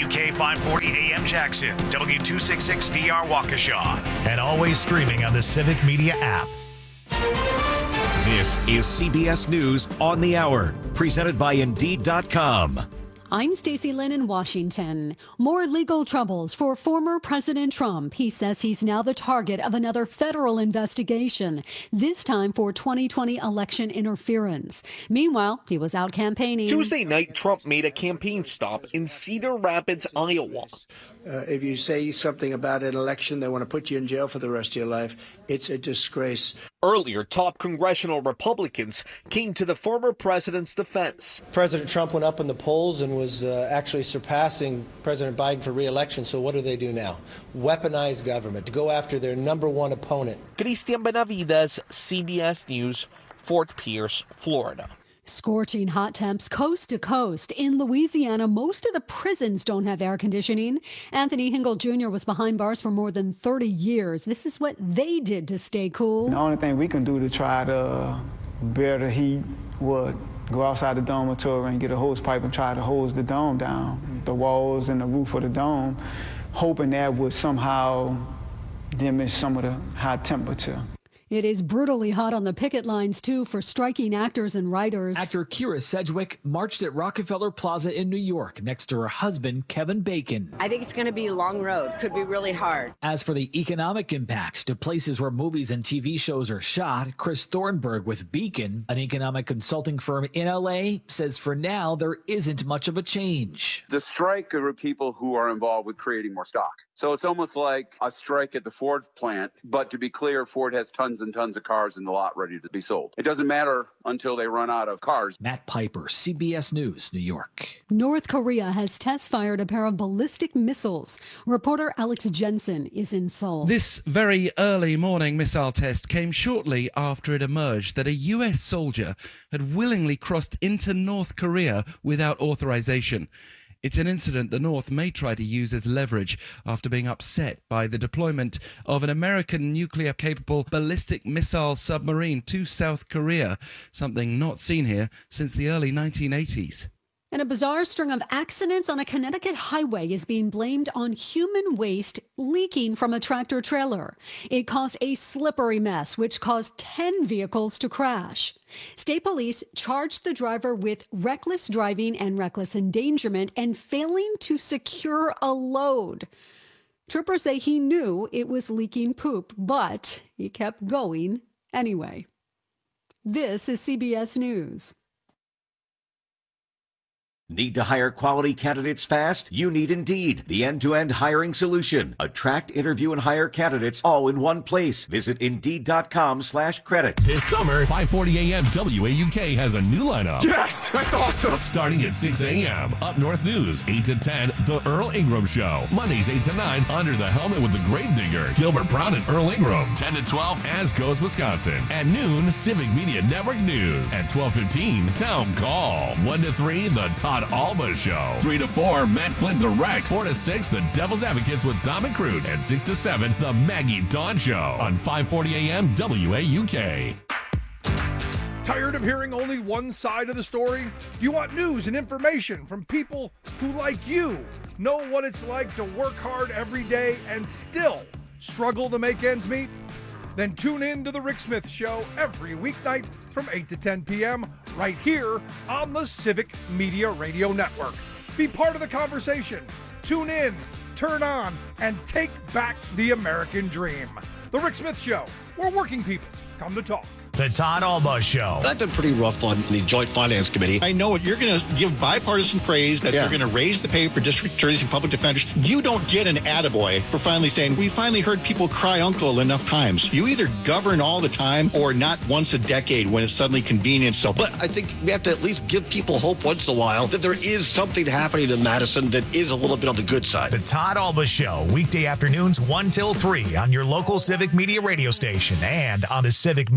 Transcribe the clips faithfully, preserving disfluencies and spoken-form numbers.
W K five forty A M Jackson, W two sixty-six D R Waukesha, and always streaming on the Civic Media app. This is C B S News on the Hour, presented by Indeed dot com. I'm Stacey Lynn in Washington. More legal troubles for former President Trump. He says he's now the target of another federal investigation, this time for twenty twenty election interference. Meanwhile, he was out campaigning. Tuesday night, Trump made a campaign stop in Cedar Rapids, Iowa. Uh, if you say something about an election, they want to put you in jail for the rest of your life. It's a disgrace. Earlier, top congressional Republicans came to the former president's defense. President Trump went up in the polls and was uh, actually surpassing President Biden for re-election. So what do they do now? Weaponize government to go after their number one opponent. Christian Benavides, C B S News, Fort Pierce, Florida. Scorching hot temps coast to coast. In Louisiana, most of the prisons don't have air conditioning. Anthony Hingle Junior was behind bars for more than thirty years. This is what they did to stay cool. The only thing we can do to try to bear the heat would go outside the dormitory and get a hose pipe and try to hose the dome down, the walls and the roof of the dome, hoping that would somehow diminish some of the high temperature. It is brutally hot on the picket lines, too, for striking actors and writers. Actor Kira Sedgwick marched at Rockefeller Plaza in New York next to her husband, Kevin Bacon. I think it's going to be a long road. Could be really hard. As for the economic impact to places where movies and T V shows are shot, Chris Thornburg with Beacon, an economic consulting firm in L A, says for now there isn't much of a change. The strike are people who are involved with creating more stock. So it's almost like a strike at the Ford plant. But to be clear, Ford has tons and tons of cars in the lot ready to be sold. It doesn't matter until they run out of cars. Matt Piper, C B S News, New York. North Korea has test fired a pair of ballistic missiles. Reporter Alex Jensen is in Seoul. This very early morning missile test came shortly after it emerged that a U S soldier had willingly crossed into North Korea without authorization. It's an incident the North may try to use as leverage after being upset by the deployment of an American nuclear-capable ballistic missile submarine to South Korea, something not seen here since the early nineteen eighties. And a bizarre string of accidents on a Connecticut highway is being blamed on human waste leaking from a tractor trailer. It caused a slippery mess, which caused ten vehicles to crash. State police charged the driver with reckless driving and reckless endangerment and failing to secure a load. Troopers say he knew it was leaking poop, but he kept going anyway. This is C B S News. Need to hire quality candidates fast? You need Indeed, the end-to-end hiring solution. Attract, interview, and hire candidates all in one place. Visit Indeed.com slash credit. This summer, five forty A M W A U K has a new lineup. Yes! That's awesome! Starting at six A M, Up North News, eight to ten, The Earl Ingram Show. Mondays, eight to nine, Under the Helmet with the Gravedigger, Gilbert Brown and Earl Ingram. ten to twelve, As Goes Wisconsin. At noon, Civic Media Network News. At twelve fifteen, Town Call. one to three, The Todd Alba Show. three to four, Matt Flynn Direct. four to six, The Devil's Advocates with Dom and Crute. And six to seven, The Maggie Dawn Show on five forty A M W A U K. Tired of hearing only one side of the story? Do you want news and information from people who, like you, know what it's like to work hard every day and still struggle to make ends meet? Then tune in to The Rick Smith Show every weeknight from eight to ten p.m. right here on the Civic Media Radio Network. Be part of the conversation. Tune in, turn on, and take back the American dream. The Rick Smith Show, where working people come to talk. The Todd Alba Show. I've been pretty rough on the Joint Finance Committee. I know you're going to give bipartisan praise that yeah. you're going to raise the pay for district attorneys and public defenders. You don't get an attaboy for finally saying, we finally heard people cry uncle enough times. You either govern all the time or not once a decade when it's suddenly convenient. So, but I think we have to at least give people hope once in a while that there is something happening in Madison that is a little bit on the good side. The Todd Alba Show, weekday afternoons one till three on your local Civic Media radio station and on the Civic Media app.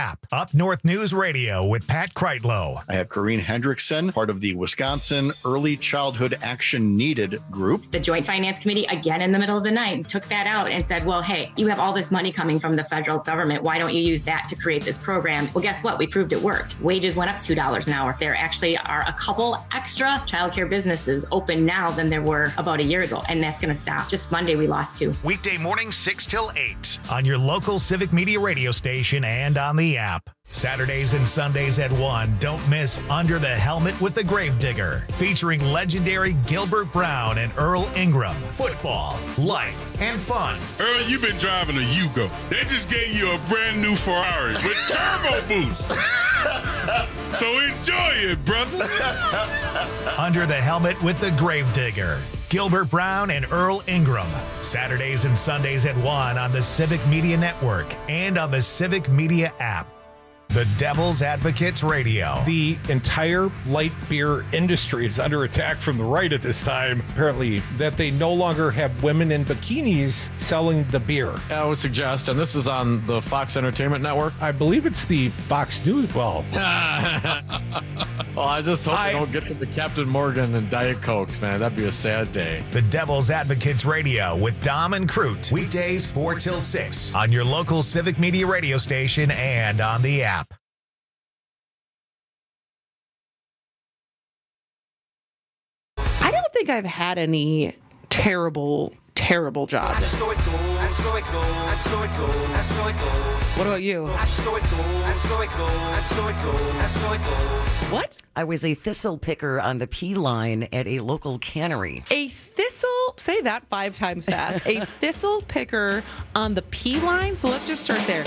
app. Up North News Radio with Pat Kreitlow. I have Corrine Hendrickson, part of the Wisconsin Early Childhood Action Needed group. The Joint Finance Committee, again in the middle of the night, took that out and said, well, hey, you have all this money coming from the federal government. Why don't you use that to create this program? Well, guess what? We proved it worked. Wages went up two dollars an hour. There actually are a couple extra childcare businesses open now than there were about a year ago, and that's going to stop. Just Monday, we lost two. Weekday morning, six till eight on your local Civic Media radio station and on the app. Saturdays and Sundays at one, don't miss Under the Helmet with the Gravedigger, featuring legendary Gilbert Brown and Earl Ingram. Football, life, and fun. Earl, you've been driving a Yugo. They just gave you a brand new Ferrari with turbo boost. So enjoy it, brother. Under the Helmet with the Gravedigger. Gilbert Brown and Earl Ingram. Saturdays and Sundays at one on the Civic Media Network and on the Civic Media app. The Devil's Advocates Radio. The entire light beer industry is under attack from the right at this time, apparently, that they no longer have women in bikinis selling the beer. I would suggest, and this is on the Fox Entertainment Network. I believe it's the Fox News. Well, well I just hope I, they don't get to the Captain Morgan and Diet Cokes, man. That'd be a sad day. The Devil's Advocates Radio with Dom and Crute. Weekdays four till six on your local Civic Media radio station and on the app. I don't think I've had any terrible, terrible jobs. What about you? What? I was a thistle picker on the pea line at a local cannery. A thistle, say that five times fast. A thistle picker on the pea line? So let's just start there.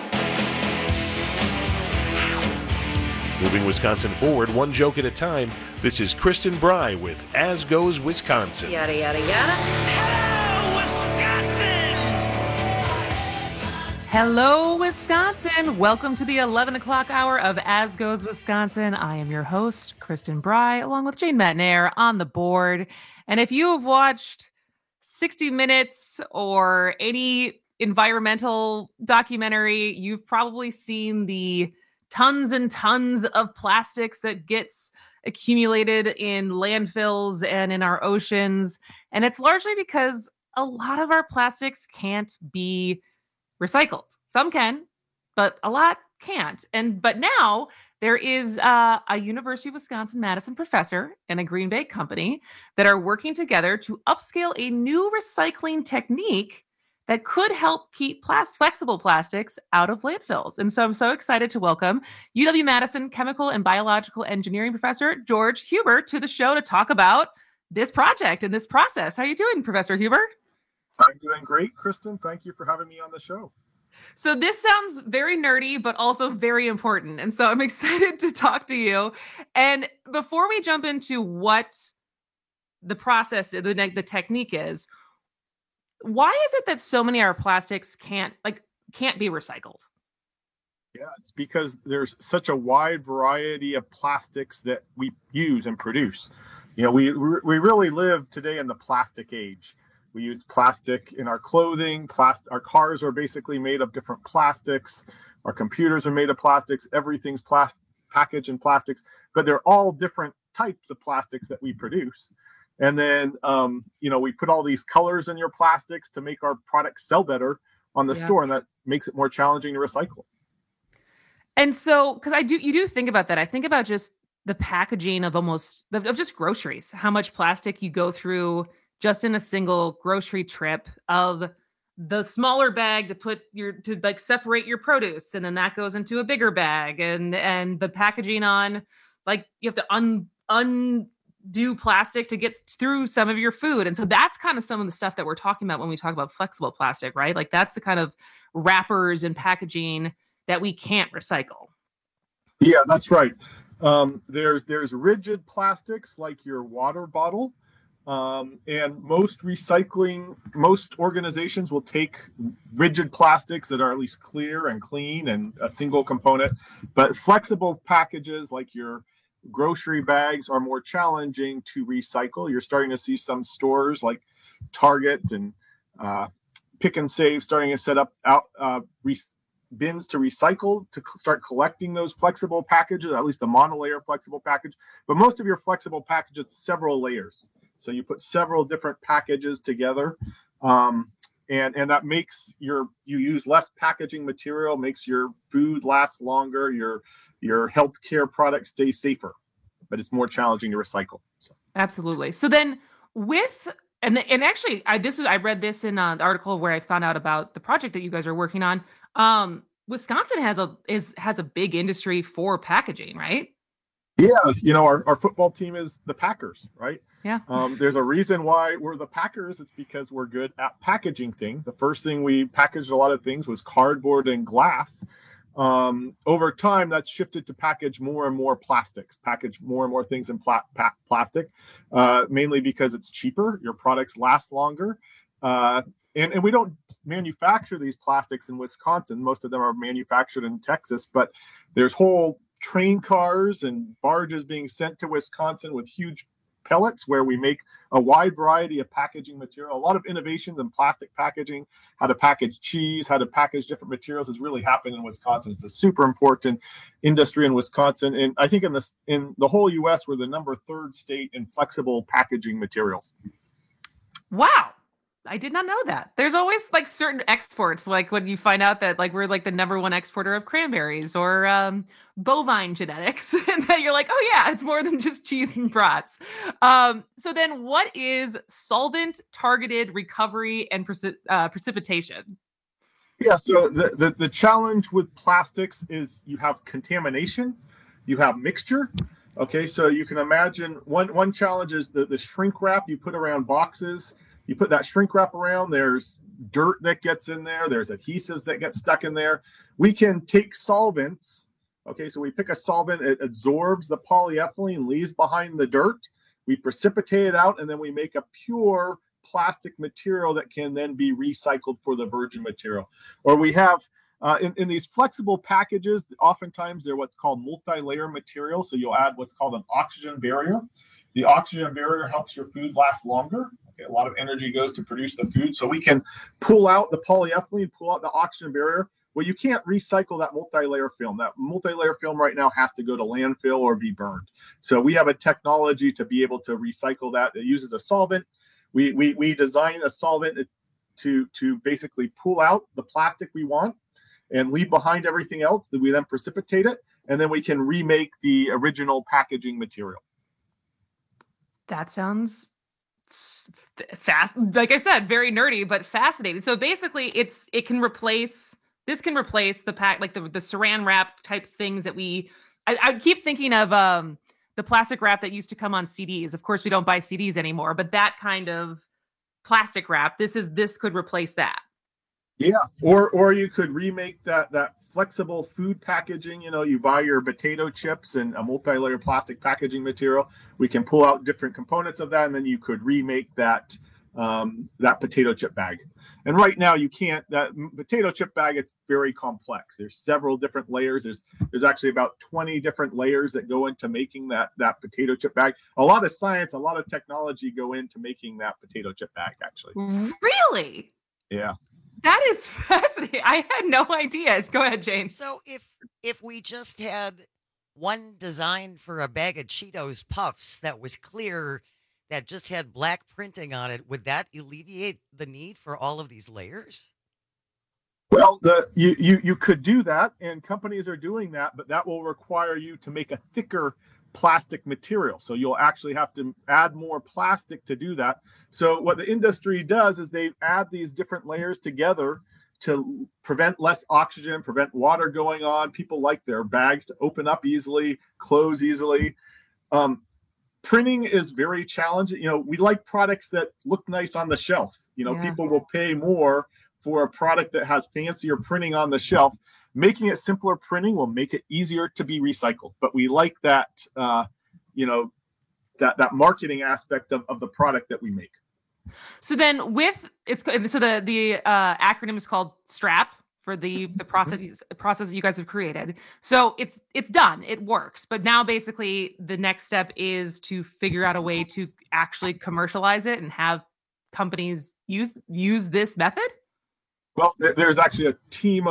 Moving Wisconsin forward, one joke at a time. This is Kristen Bry with As Goes Wisconsin. Yada, yada, yada. Hello, Wisconsin! Hello, Wisconsin. Welcome to the eleven o'clock hour of As Goes Wisconsin. I am your host, Kristen Bry, along with Jane Metnair on the board. And if you have watched sixty minutes or any environmental documentary, you've probably seen the tons and tons of plastics that gets accumulated in landfills and in our oceans. And it's largely because a lot of our plastics can't be recycled. Some can, but a lot can't. And but now there is uh, a University of Wisconsin-Madison professor and a Green Bay company that are working together to upscale a new recycling technique that could help keep plas- flexible plastics out of landfills. And so I'm so excited to welcome U W-Madison Chemical and Biological Engineering Professor George Huber to the show to talk about this project and this process. How are you doing, Professor Huber? I'm doing great, Kristen. Thank you for having me on the show. So this sounds very nerdy, but also very important. And so I'm excited to talk to you. And before we jump into what the process, the, the technique is, why is it that so many of our plastics can't like can't be recycled? Yeah, it's because there's such a wide variety of plastics that we use and produce. You know, we we really live today in the plastic age. We use plastic in our clothing. Plastic, our cars are basically made of different plastics. Our computers are made of plastics. Everything's plastic, packaged in plastics, but they're all different types of plastics that we produce. And then, um, you know, we put all these colors in your plastics to make our products sell better on the yeah. store, and that makes it more challenging to recycle. And so, because I do, you do think about that. I think about just the packaging of almost of just groceries, how much plastic you go through just in a single grocery trip, of the smaller bag to put your to like separate your produce, and then that goes into a bigger bag, and and the packaging on, like you have to un un. do plastic to get through some of your food. And so that's kind of some of the stuff that we're talking about when we talk about flexible plastic, right? Like that's the kind of wrappers and packaging that we can't recycle. Yeah, that's right. Um, there's there's rigid plastics like your water bottle. Um, and most recycling, most organizations will take rigid plastics that are at least clear and clean and a single component. But flexible packages like your grocery bags are more challenging to recycle. You're starting to see some stores like Target and uh, Pick and Save starting to set up out uh, re- bins to recycle, to c- start collecting those flexible packages, at least the monolayer flexible package. But most of your flexible packages, several layers. So you put several different packages together. Um, and, and that makes your, you use less packaging material, makes your food last longer, your, your healthcare products stay safer, but it's more challenging to recycle. So. Absolutely. So then with, and the, and actually, I this I read this in uh, the article where I found out about the project that you guys are working on. Um, Wisconsin has a is has a big industry for packaging, right? Yeah, you know, our, our football team is the Packers, right? Yeah. Um, there's a reason why we're the Packers. It's because we're good at packaging things. The first thing we packaged a lot of things was cardboard and glass. Um, over time, that's shifted to package more and more plastics, package more and more things in pla- pa- plastic, uh, mainly because it's cheaper. Your products last longer. Uh, and, and we don't manufacture these plastics in Wisconsin. Most of them are manufactured in Texas, but there's whole train cars and barges being sent to Wisconsin with huge pellets where we make a wide variety of packaging material. A lot of innovations in plastic packaging, how to package cheese, how to package different materials has really happened in Wisconsin. It's a super important industry in Wisconsin. And I think in this, in the whole U S, we're the number third state in flexible packaging materials. Wow. I did not know that. There's always like certain exports, like when you find out that like we're like the number one exporter of cranberries or um, bovine genetics, and then you're like, oh yeah, it's more than just cheese and brats. Um, so then, what is solvent targeted recovery and preci- uh, precipitation? Yeah, so the, the the challenge with plastics is you have contamination, you have mixture. Okay, so you can imagine one one challenge is the the shrink wrap you put around boxes. You put that shrink wrap around, there's dirt that gets in there, there's adhesives that get stuck in there. We can take solvents, okay, so we pick a solvent, it absorbs the polyethylene, leaves behind the dirt, we precipitate it out, and then we make a pure plastic material that can then be recycled for the virgin material. Or we have, uh, in, in these flexible packages, oftentimes they're what's called multi-layer material, so you'll add what's called an oxygen barrier. The oxygen barrier helps your food last longer. Okay, a lot of energy goes to produce the food. So we can pull out the polyethylene, pull out the oxygen barrier. Well, you can't recycle that multi-layer film. That multi-layer film right now has to go to landfill or be burned. So we have a technology to be able to recycle that. It uses a solvent. We we we design a solvent to, to basically pull out the plastic we want and leave behind everything else. That we then precipitate it, and then we can remake the original packaging material. That sounds fast. Like I said, very nerdy, but fascinating. So basically it's, it can replace, this can replace the pack, like the, the saran wrap type things that we, I, I keep thinking of um, the plastic wrap that used to come on C Ds. Of course, we don't buy C Ds anymore, but that kind of plastic wrap, this is, this could replace that. Yeah, or or you could remake that that flexible food packaging. You know, you buy your potato chips and a multi-layer plastic packaging material. We can pull out different components of that, and then you could remake that um, that potato chip bag. And right now, you can't. That potato chip bag, it's very complex. There's several different layers. There's there's actually about twenty different layers that go into making that that potato chip bag. A lot of science, a lot of technology go into making that potato chip bag. Actually, really? Yeah. That is fascinating. I had no idea. Go ahead, Jane. So if if we just had one design for a bag of Cheetos Puffs that was clear, that just had black printing on it, would that alleviate the need for all of these layers? Well, the you you you could do that, and companies are doing that, but that will require you to make a thicker plastic material. So you'll actually have to add more plastic to do that. So what the industry does is they add these different layers together to prevent less oxygen, prevent water going on. People like their bags to open up easily, close easily. Um, printing is very challenging. You know, we like products that look nice on the shelf. You know, Yeah. people will pay more for a product that has fancier printing on the shelf. Making it simpler printing will make it easier to be recycled. But we like that, uh, you know, that that marketing aspect of, of the product that we make. So then with it's so the the uh, acronym is called STRAP for the the process process that you guys have created. So it's it's done, it works. But now basically the next step is to figure out a way to actually commercialize it and have companies use use this method. Well, there- there's actually a team of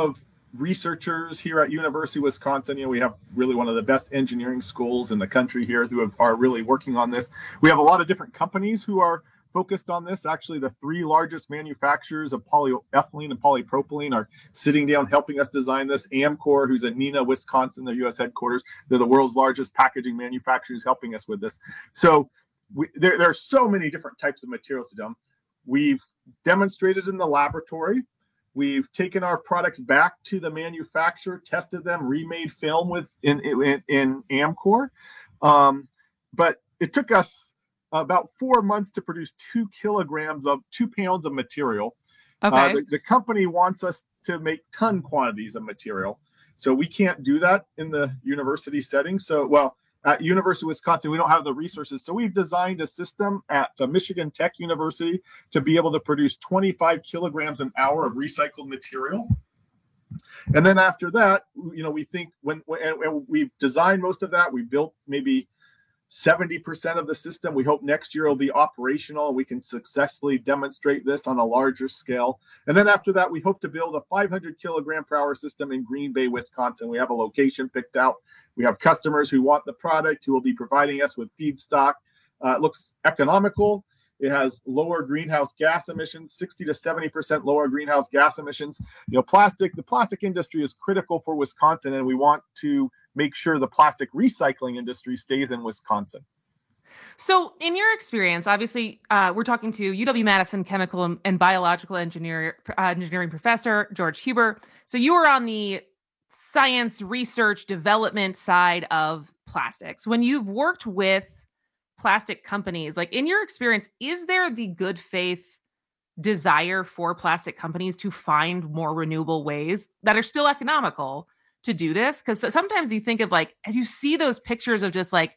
researchers here at University of Wisconsin. You know, we have really one of the best engineering schools in the country here who have, are really working on this. We have a lot of different companies who are focused on this. Actually, the three largest manufacturers of polyethylene and polypropylene are sitting down helping us design this. Amcor, who's at Neenah, Wisconsin, their U S headquarters, they're the world's largest packaging manufacturers helping us with this. So we, there, there are so many different types of materials to them. We've demonstrated in the laboratory. We've taken our products back to the manufacturer, tested them, remade film with in in, in Amcor. Um, but it took us about four months to produce two kilograms of two pounds of material. Okay. Uh, the, the company wants us to make ton quantities of material. So we can't do that in the university setting. So, well, at University of Wisconsin, we don't have the resources. So we've designed a system at uh, Michigan Tech University to be able to produce twenty-five kilograms an hour of recycled material. And then after that, you know, we think when, when and, and we've designed most of that, we built maybe seventy percent of the system. We hope next year it'll be operational and we can successfully demonstrate this on a larger scale. And then after that, we hope to build a five hundred kilogram per hour system in Green Bay, Wisconsin. We have a location picked out. We have customers who want the product, who will be providing us with feedstock. Uh, it looks economical. It has lower greenhouse gas emissions, sixty to seventy percent lower greenhouse gas emissions. You know, plastic, the plastic industry is critical for Wisconsin, and we want to make sure the plastic recycling industry stays in Wisconsin. So in your experience, obviously, uh, we're talking to U W-Madison chemical and, and biological engineer, uh, engineering professor, George Huber. So you were on the science research development side of plastics. When you've worked with plastic companies, like in your experience, is there the good faith desire for plastic companies to find more renewable ways that are still economical to do this? Because sometimes you think of like, as you see those pictures of just like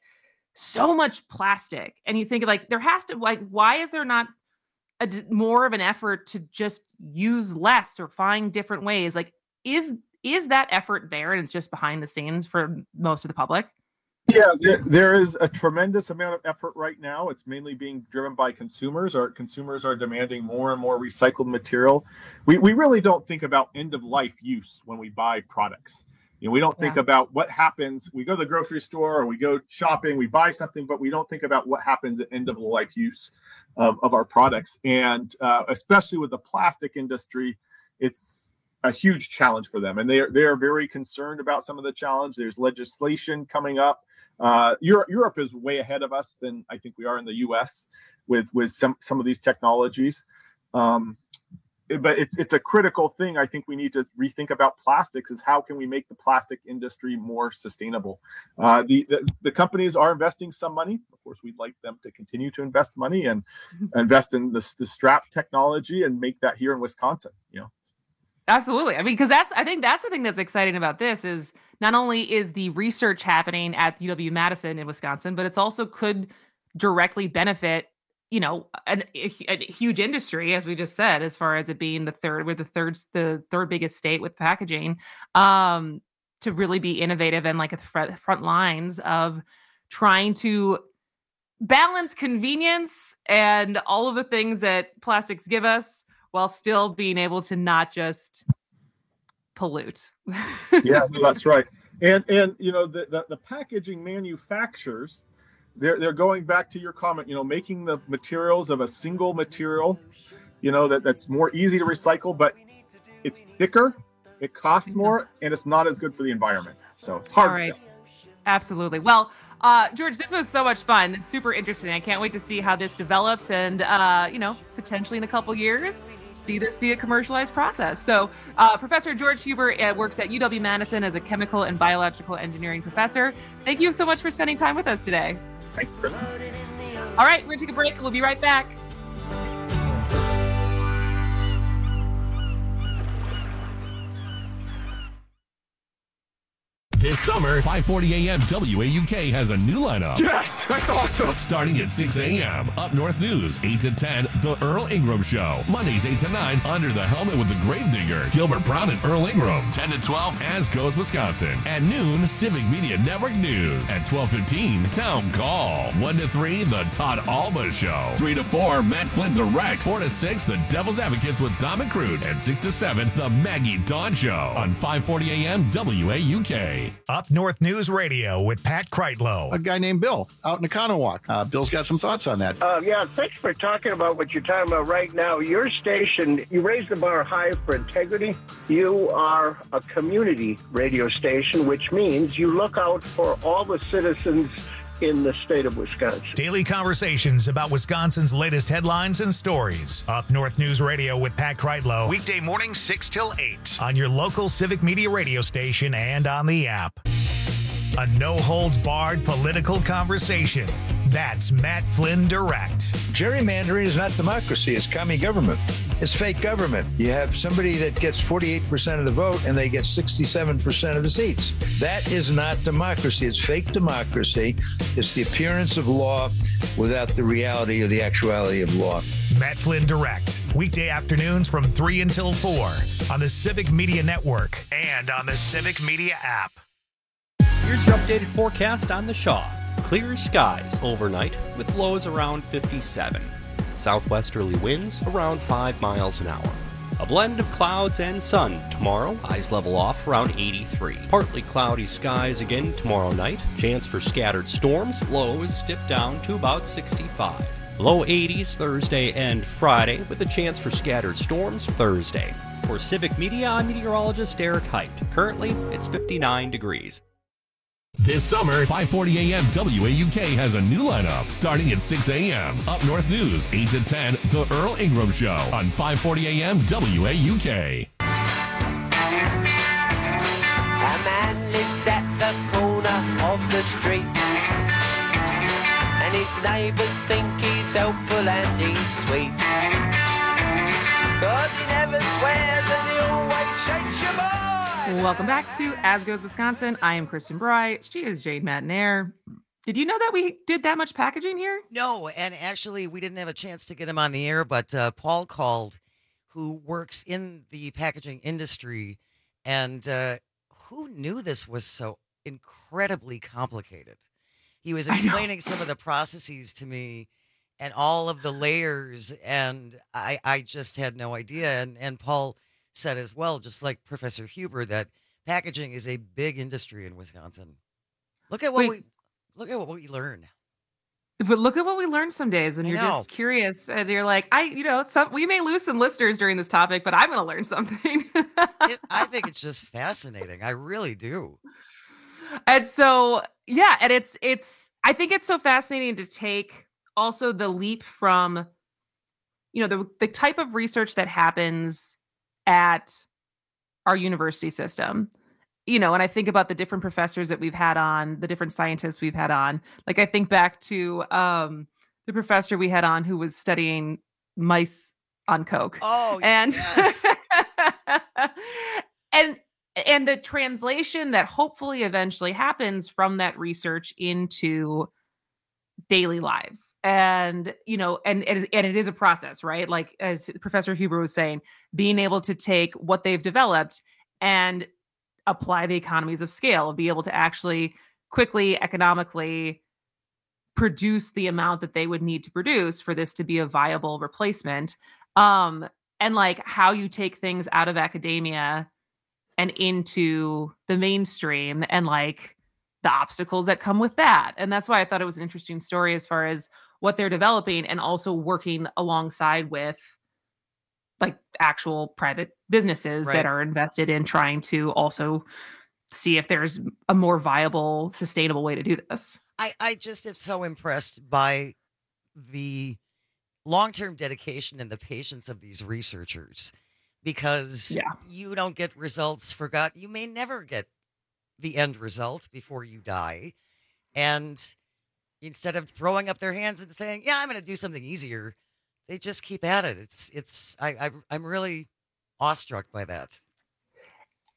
so much plastic and you think of like, there has to like, why is there not a more of an effort to just use less or find different ways? Like, is, is that effort there and it's just behind the scenes for most of the public? Yeah, there, there is a tremendous amount of effort right now. It's mainly being driven by consumers. Our consumers are demanding more and more recycled material. We, we really don't think about end of life use when we buy products. You know, we don't think yeah. about what happens. We go to the grocery store or we go shopping, we buy something, but we don't think about what happens at end of life use of, of our products. And uh, especially with the plastic industry, it's a huge challenge for them. And they are, they are very concerned about some of the challenge. There's legislation coming up. Uh, Europe, Europe is way ahead of us than I think we are in the U S with, with some, some of these technologies. Um, But it's it's a critical thing. I think we need to rethink about plastics is how can we make the plastic industry more sustainable? Uh, the, the the companies are investing some money. Of course, we'd like them to continue to invest money and invest in this the strap technology and make that here in Wisconsin. You know, absolutely. I mean, because that's I think that's the thing that's exciting about this is not only is the research happening at U W-Madison in Wisconsin, but it's also could directly benefit, you know, an, a, a huge industry, as we just said, as far as it being the third, we're the third, the third biggest state with packaging, um, to really be innovative and like at the front, front lines of trying to balance convenience and all of the things that plastics give us while still being able to not just pollute. Yeah, that's right. And, and, you know, the, the, the packaging manufacturers, They're they're going back to your comment, you know, making the materials of a single material, you know, that, that's more easy to recycle, but it's thicker, it costs more, and it's not as good for the environment. So it's hard. All right. To get. Absolutely. Well, uh, George, this was so much fun. It's super interesting. I can't wait to see how this develops and, uh, you know, potentially in a couple years, see this be a commercialized process. So uh, Professor George Huber uh, works at U W-Madison as a chemical and biological engineering professor. Thank you so much for spending time with us today. Thanks, Kristen. All right, we're going to take a break. We'll be right back. This This summer, five forty a.m. W A U K has a new lineup. Yes, that's awesome. Starting at six a.m. Up North News, eight to ten, The Earl Ingram Show. Mondays, eight to nine, Under the Helmet with the Gravedigger. Gilbert Brown and Earl Ingram. ten to twelve, As Goes Wisconsin. At noon, Civic Media Network News. At twelve fifteen, Town Call. one to three, The Todd Alba Show. three to four, Matt Flynn Direct. four to six, The Devil's Advocates with Dom and Crute. And six to seven, The Maggie Dawn Show. On five forty a.m. W A U K. Up North News Radio with Pat Kreitlow. A guy named Bill out in Economowoc. Uh, Bill's got some thoughts on that. Uh, yeah, thanks for talking about what you're talking about right now. Your station, you raise the bar high for integrity. You are a community radio station, which means you look out for all the citizens in the state of Wisconsin. Daily conversations about Wisconsin's latest headlines and stories. Up North News Radio with Pat Kreitlow. Weekday mornings six till eight on your local Civic Media radio station and on the app. A no-holds-barred political conversation. That's Matt Flynn Direct. Gerrymandering is not democracy. It's commie government. It's fake government. You have somebody that gets forty-eight percent of the vote and they get sixty-seven percent of the seats. That is not democracy. It's fake democracy. It's the appearance of law without the reality or the actuality of law. Matt Flynn Direct. Weekday afternoons from three until four on the Civic Media Network and on the Civic Media app. Here's your updated forecast on the Shaw. Clear skies overnight with lows around fifty-seven. Southwesterly winds around five miles an hour. A blend of clouds and sun tomorrow. Highs level off around eighty-three. Partly cloudy skies again tomorrow night. Chance for scattered storms. Lows dip down to about sixty-five. Low eighties Thursday and Friday with a chance for scattered storms Thursday. For Civic Media, I'm meteorologist Eric Height. Currently, it's fifty-nine degrees. This summer, five forty a.m. W A U K has a new lineup. Starting at six a.m. Up North News, eight to ten, The Earl Ingram Show. On five forty a.m. W A U K. A man lives at the corner of the street, and his neighbours think he's helpful and he's sweet. Cause he never swears and he always shakes your boy. Welcome back to As Goes Wisconsin. I am Kristen Bry. She is Jade Matnair. Did you know that we did that much packaging here? No, and actually we didn't have a chance to get him on the air, but uh, Paul called, who works in the packaging industry, and uh, who knew this was so incredibly complicated. He was explaining some of the processes to me and all of the layers, and I, I just had no idea. And, and Paul said as well, just like Professor Huber, that packaging is a big industry in Wisconsin. Look at what Wait. we look at what we learn. But look at what we learn some days when I you're know. just curious and you're like, I, you know, some we may lose some listeners during this topic, but I'm going to learn something. it, I think it's just fascinating. I really do. And so, yeah, and it's it's. I think it's so fascinating to take also the leap from, you know, the the type of research that happens at our university system, you know, and I think about the different professors that we've had on, the different scientists we've had on. Like I think back to um, the professor we had on who was studying mice on coke. Oh, and yes. and and the translation that hopefully eventually happens from that research into daily lives. And, you know, and, and, and it is a process, right? Like as Professor Huber was saying, being able to take what they've developed and apply the economies of scale, be able to actually quickly, economically produce the amount that they would need to produce for this to be a viable replacement. Um, and like how you take things out of academia and into the mainstream and like the obstacles that come with that. And that's why I thought it was an interesting story as far as what they're developing and also working alongside with like actual private businesses right. that are invested in trying to also see if there's a more viable, sustainable way to do this. I, I just am so impressed by the long-term dedication and the patience of these researchers, because yeah. you don't get results forgot. You may never get the end result before you die. And instead of throwing up their hands and saying, yeah, I'm going to do something easier, they just keep at it. It's, it's, I, I I'm really awestruck by that.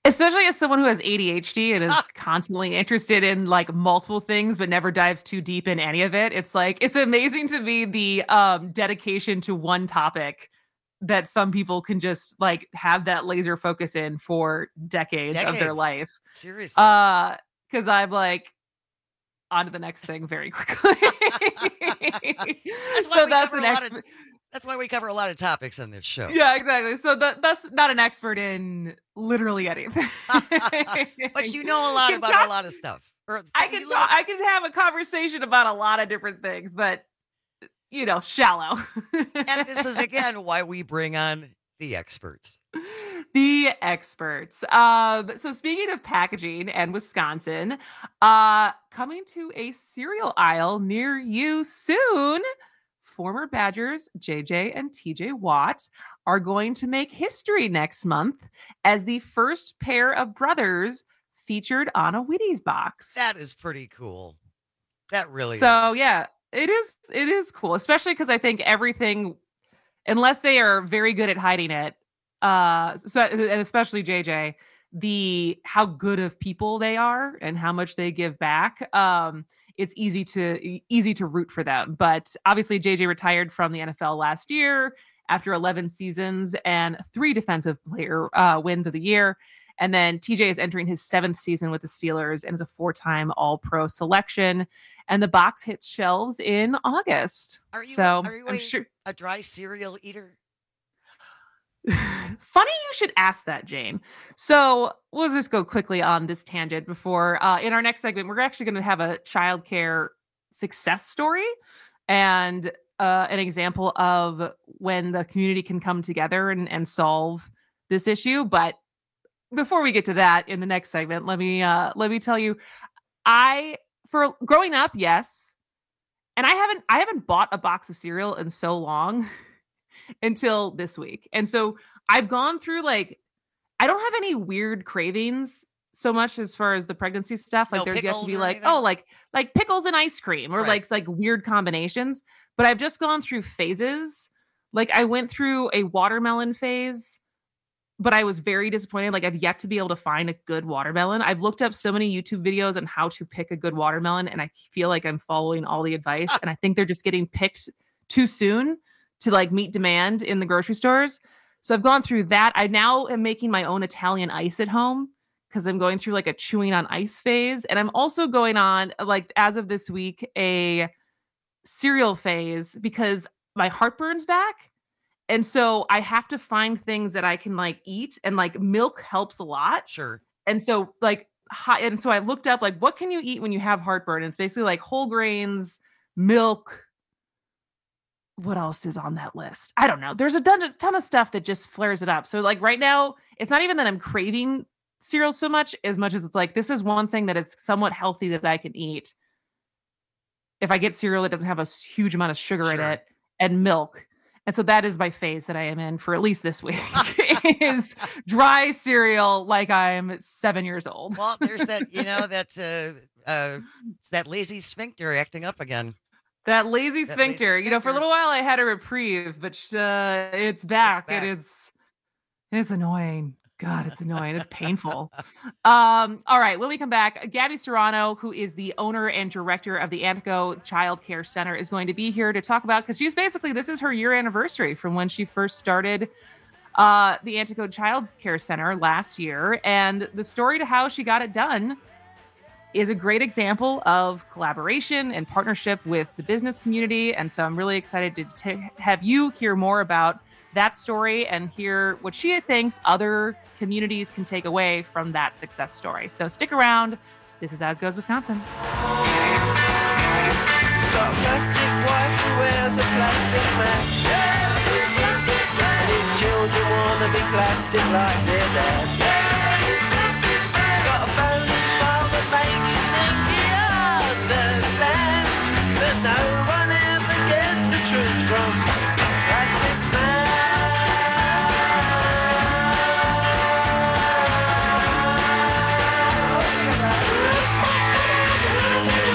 Especially as someone who has A D H D and is constantly interested in like multiple things, but never dives too deep in any of it. It's like, it's amazing to me the um, dedication to one topic that some people can just like have that laser focus in for decades, decades. of their life. Seriously. Uh, cause I'm like, on to the next thing very quickly. that's so that's an ex- of, That's why we cover a lot of topics on this show. Yeah, exactly. So that that's not an expert in literally anything. But you know a lot about talk, a lot of stuff. Or, I can talk, I can have a conversation about a lot of different things, but you know, shallow. And this is again why we bring on the experts. The experts. Um, so speaking of packaging and Wisconsin, uh, coming to a cereal aisle near you soon. Former Badgers J J and T J Watt are going to make history next month as the first pair of brothers featured on a Wheaties box. That is pretty cool. That really so, is. yeah, it is. It is cool, especially because I think everything, unless they are very good at hiding it, uh, so and especially J J, the how good of people they are and how much they give back. Um, It's easy to easy to root for them. But obviously, J J retired from the N F L last year after eleven seasons and three defensive player uh, wins of the year. And then T J is entering his seventh season with the Steelers and is a four-time All-Pro selection. And the box hits shelves in August. Are you, so are you I'm a, sure... a dry cereal eater? Funny you should ask that, Jane. So we'll just go quickly on this tangent before uh, in our next segment, we're actually going to have a childcare success story and uh, an example of when the community can come together and, and solve this issue. But before we get to that in the next segment, let me uh, let me tell you, I for growing up, yes, and I haven't I haven't bought a box of cereal in so long. Until this week. And so I've gone through like, I don't have any weird cravings so much as far as the pregnancy stuff. Like no there's yet to be like, anything? oh, like, like pickles and ice cream or right. like, like weird combinations. But I've just gone through phases. Like I went through a watermelon phase, but I was very disappointed. Like I've yet to be able to find a good watermelon. I've looked up so many YouTube videos on how to pick a good watermelon. And I feel like I'm following all the advice. And I think they're just getting picked too soon to like meet demand in the grocery stores. So I've gone through that. I now am making my own Italian ice at home because I'm going through like a chewing on ice phase. And I'm also going on like, as of this week, a cereal phase because my heartburn's back. And so I have to find things that I can like eat, and like milk helps a lot. Sure. And so like, hot, and so I looked up like, what can you eat when you have heartburn? And it's basically like whole grains, milk. What else is on that list? I don't know. There's a ton, a ton of stuff that just flares it up. So like right now, it's not even that I'm craving cereal so much as much as it's like, this is one thing that is somewhat healthy that I can eat. If I get cereal, it doesn't have a huge amount of sugar sure. in it and milk. And so that is my phase that I am in for at least this week is dry cereal like I'm seven years old. Well, there's that, you know, that's uh, uh, that lazy sphincter acting up again. That lazy that sphincter. lazy sphincter. You know, for a little while I had a reprieve, but uh, it's, back, it's back and it's it's annoying. God, it's annoying. It's painful. Um, all right, when we come back, Gabby Serrano, who is the owner and director of the Antico Child Care Center, is going to be here to talk about, because she's basically, this is her year anniversary from when she first started uh, the Antico Child Care Center last year. And the story to how she got it done is a great example of collaboration and partnership with the business community. And so I'm really excited to t- have you hear more about that story and hear what she thinks other communities can take away from that success story. So stick around. This is As Goes Wisconsin. Got a plastic wife who wears a plastic match. Yeah, it's plastic man. And his children want to be plastic like their dad. Yeah, it's plastic man. Got a bony smile that makes you think he understands that no one ever gets the truth from plastic man.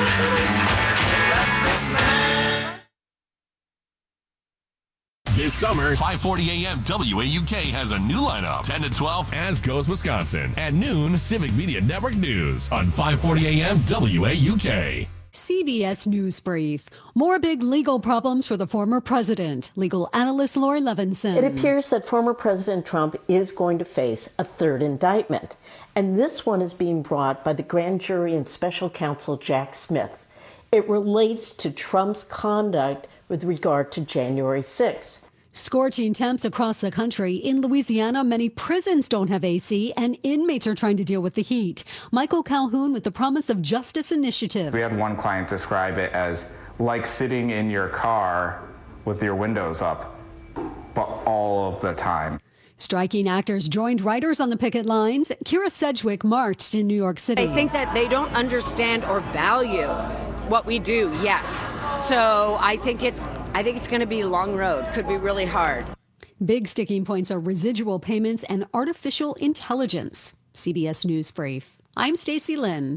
This summer, summer, five forty a.m. W A U K has a new lineup. ten to twelve, As Goes Wisconsin. At noon, Civic Media Network News on five forty a.m. W A U K. C B S News Brief. More big legal problems for the former president. Legal analyst Lori Levinson. It appears that former President Trump is going to face a third indictment. And this one is being brought by the grand jury and special counsel Jack Smith. It relates to Trump's conduct with regard to January sixth. Scorching temps across the country. In Louisiana, many prisons don't have A C, and inmates are trying to deal with the heat. Michael Calhoun with the Promise of Justice Initiative. We had one client describe it as like sitting in your car with your windows up, but all of the time. Striking actors joined writers on the picket lines. Kira Sedgwick marched in New York City. I think that they don't understand or value what we do yet. So I think it's I think it's going to be a long road. Could be really hard. Big sticking points are residual payments and artificial intelligence. C B S News Brief. I'm Stacey Lynn.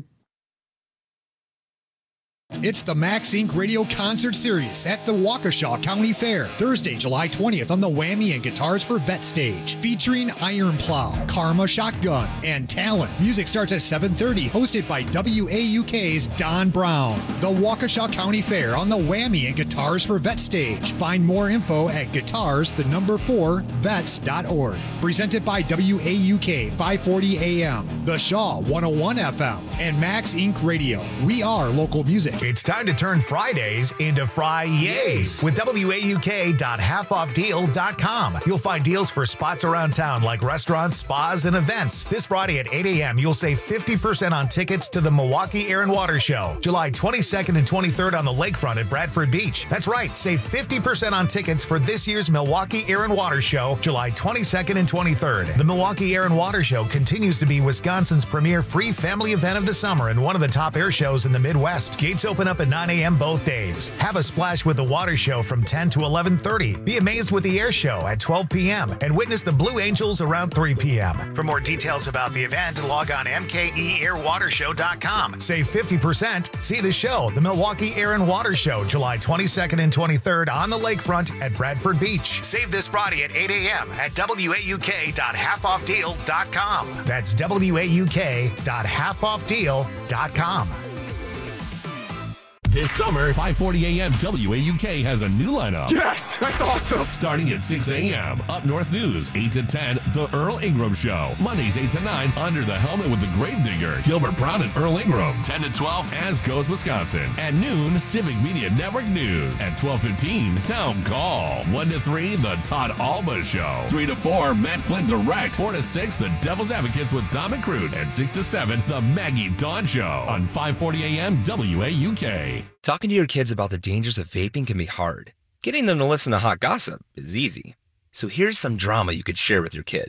It's the Max Incorporated Radio Concert Series at the Waukesha County Fair, Thursday, July twentieth on the Whammy and Guitars for Vet stage, featuring Iron Plow, Karma Shotgun, and Talon. Music starts at seven thirty, hosted by W A U K's Don Brown. The Waukesha County Fair on the Whammy and Guitars for Vet stage. Find more info at guitars, the number four, vets dot org. Presented by W A U K five forty A M, The Shaw one oh one F M, and Max Incorporated Radio. We are local music. It's time to turn Fridays into Fri-yays with W A U K dot half off deal dot com. You'll find deals for spots around town like restaurants, spas, and events. This Friday at eight a.m., you'll save fifty percent on tickets to the Milwaukee Air and Water Show, July twenty-second and twenty-third on the lakefront at Bradford Beach. That's right, save fifty percent on tickets for this year's Milwaukee Air and Water Show, July twenty-second and twenty-third. The Milwaukee Air and Water Show continues to be Wisconsin's premier free family event of the summer and one of the top air shows in the Midwest. Gates open up at nine a.m. both days. Have a splash with the water show from ten to eleven thirty. Be amazed with the air show at twelve p.m. and witness the Blue Angels around three p.m. For more details about the event, log on M K E air water show dot com. Save fifty percent. See the show, the Milwaukee Air and Water Show, July twenty-second and twenty-third on the lakefront at Bradford Beach. Save this Friday at eight a.m. at W A U K dot half off deal dot com. That's W A U K dot half off deal dot com. This summer, five forty a.m. W A U K has a new lineup. Yes, that's awesome. Starting at six a.m. Up North News, eight to ten, The Earl Ingram Show. Mondays, eight to nine, Under the Helmet with the Gravedigger, Gilbert Brown and Earl Ingram. ten to twelve, As Goes Wisconsin. At noon, Civic Media Network News. At twelve fifteen, Town Call. one to three, The Todd Alba Show. three to four, Matt Flynn Direct. four to six, The Devil's Advocates with Dom and Crute. And six to seven, The Maggie Dawn Show. On five forty a.m. W A U K. Talking to your kids about the dangers of vaping can be hard. Getting them to listen to hot gossip is easy. So here's some drama you could share with your kid.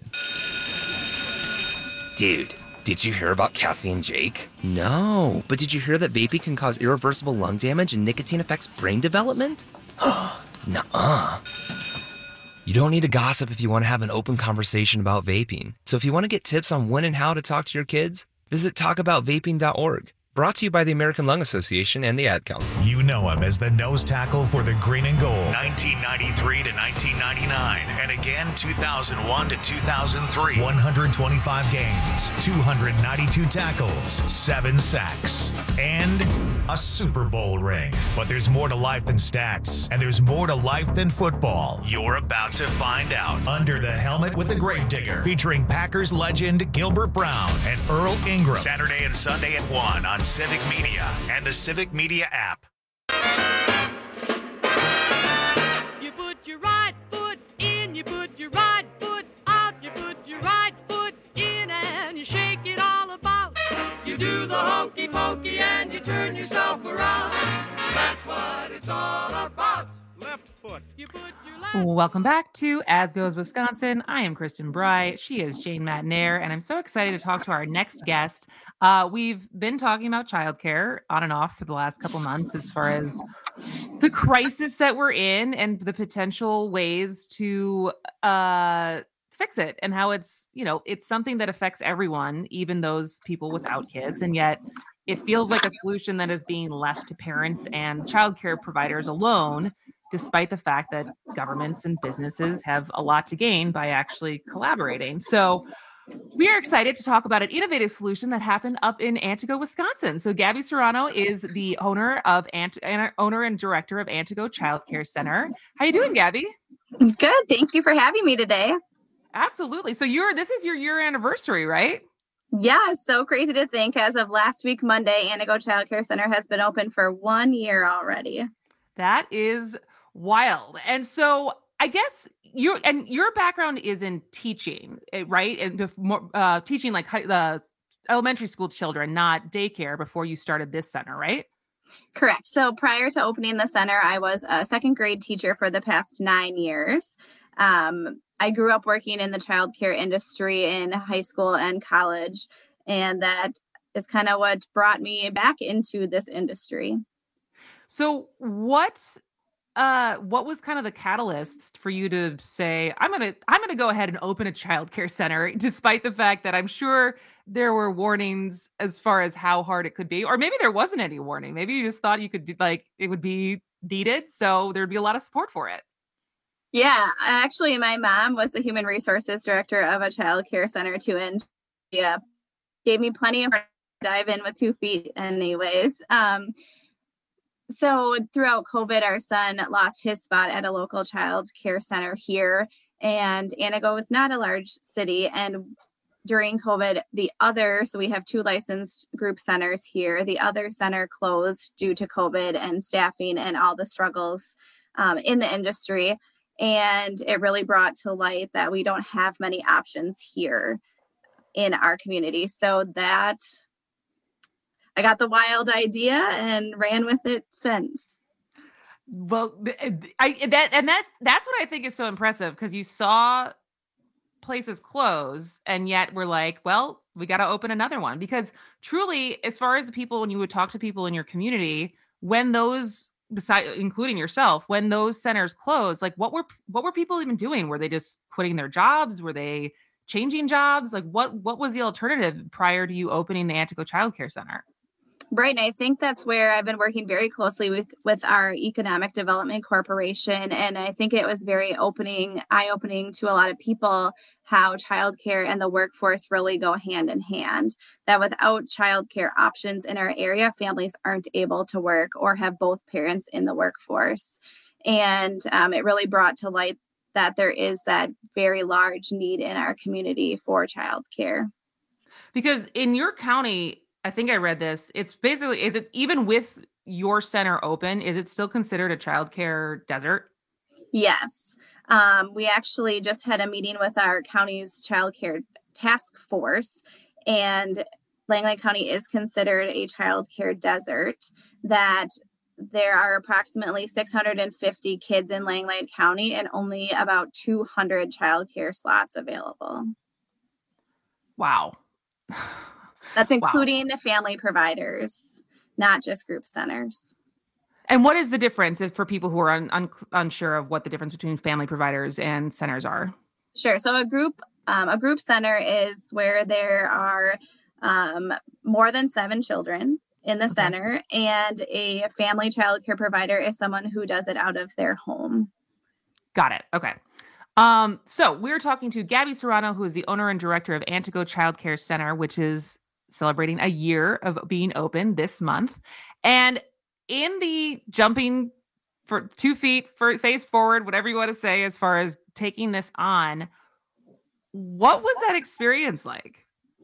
Dude, did you hear about Cassie and Jake? No, but did you hear that vaping can cause irreversible lung damage and nicotine affects brain development? Nuh-uh. You don't need to gossip if you want to have an open conversation about vaping. So if you want to get tips on when and how to talk to your kids, visit talk about vaping dot org. Brought to you by the American Lung Association and the Ad Council. You know him as the nose tackle for the Green and Gold, nineteen ninety-three to nineteen ninety-nine, and again two thousand one to two thousand three. one hundred twenty-five games, two hundred ninety-two tackles, seven sacks, and a Super Bowl ring. But there's more to life than stats, and there's more to life than football. You're about to find out. Under the Helmet with the Gravedigger, featuring Packers legend Gilbert Brown and Earl Ingram. Saturday and Sunday at one on Civic Media and the Civic Media app. You put your right foot in, you put your right foot out, you put your right foot in and you shake it all about. You do the hokey pokey and you turn yourself around. That's what it's all about. Left foot. You put your left Welcome back to As Goes Wisconsin. I am Kristen Bry. She is Jane Matnair, and I'm so excited to talk to our next guest. Uh, we've been talking about childcare on and off for the last couple months as far as the crisis that we're in and the potential ways to uh, fix it, and how it's, you know, it's something that affects everyone, even those people without kids, and yet it feels like a solution that is being left to parents and childcare providers alone despite the fact that governments and businesses have a lot to gain by actually collaborating. So we are excited to talk about an innovative solution that happened up in Antigo, Wisconsin. So Gabby Serrano is the owner of Ant- owner and director of Antigo Child Care Center. How you doing, Gabby? Good. Thank you for having me today. Absolutely. So you're this is your year anniversary, right? Yeah, it's so crazy to think as of last week, Monday, Antigo Child Care Center has been open for one year already. That is wild. And so I guess your and your background is in teaching, right? And before, uh, teaching like the uh, elementary school children, not daycare, before you started this center, right? Correct. So prior to opening the center, I was a second grade teacher for the past nine years. Um, I grew up working in the childcare industry in high school and college, and that is kind of what brought me back into this industry. So what uh, what was kind of the catalyst for you to say, I'm going to I'm going to go ahead and open a childcare center, despite the fact that I'm sure there were warnings as far as how hard it could be, or maybe there wasn't any warning. Maybe you just thought you could do, like, it would be needed, so there'd be a lot of support for it. Yeah, actually, my mom was the human resources director of a child care center too, and yeah, gave me plenty of dive in with two feet anyways. Um, so throughout COVID, our son lost his spot at a local child care center here, and Antigo is not a large city. And during COVID, the other, so we have two licensed group centers here. The other center closed due to COVID and staffing and all the struggles um, in the industry. And it really brought to light that we don't have many options here in our community. So that I got the wild idea and ran with it since. Well, I that and that that's what I think is so impressive, because you saw places close and yet we're like, well, we got to open another one. Because truly, as far as the people, when you would talk to people in your community, when those Beside, including yourself, when those centers closed, like what were what were people even doing? Were they just quitting their jobs? Were they changing jobs? Like what what was the alternative prior to you opening the Antigo Child Care Center? Right. And I think that's where I've been working very closely with, with our Economic Development Corporation. And I think it was very opening, eye-opening to a lot of people how childcare and the workforce really go hand in hand. That without childcare options in our area, families aren't able to work or have both parents in the workforce. And um, it really brought to light that there is that very large need in our community for childcare. Because in your county, I think I read this, it's basically, is it even with your center open, is it still considered a childcare desert? Yes. Um, we actually just had a meeting with our county's childcare task force, and Langlade County is considered a childcare desert, that there are approximately six hundred fifty kids in Langlade County and only about two hundred childcare slots available. Wow. That's including wow. family providers, not just group centers. And what is the difference if for people who are un, un, unsure of what the difference between family providers and centers are? Sure. So a group um, a group center is where there are um, more than seven children in the okay. center, and a family child care provider is someone who does it out of their home. Got it. Okay. Um, so we're talking to Gabby Serrano, who is the owner and director of Antigo Child Care Center, which is celebrating a year of being open this month. And in the jumping for two feet for face forward, whatever you want to say, as far as taking this on, what was that experience like?